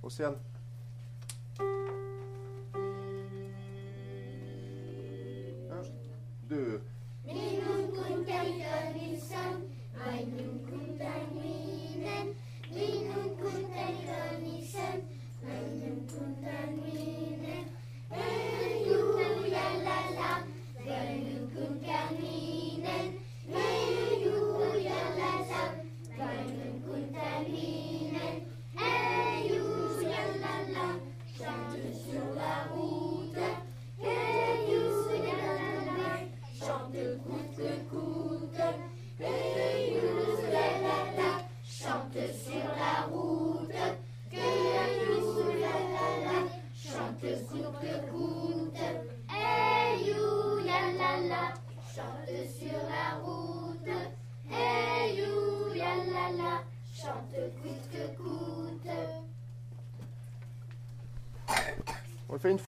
Océane. Un, deux. Minun kun käykönissään, ainun kun tänviinen. Minun kun käykönissään, ainun kun tänviinen. Ei juu jäljellä, ainun kun tänviinen. Ei juu jäljellä, ainun kun tänviinen. Ei juu jäljellä, chante sur la route. Ei juu jäljellä, chante coûte que coûte. Hey you la la la, chante sur la route. Hey you la la la, chante coûte que coûte. Hey you la la la, chante sur la route. Hey you la la la, chante coûte que coûte. On le fait une fois.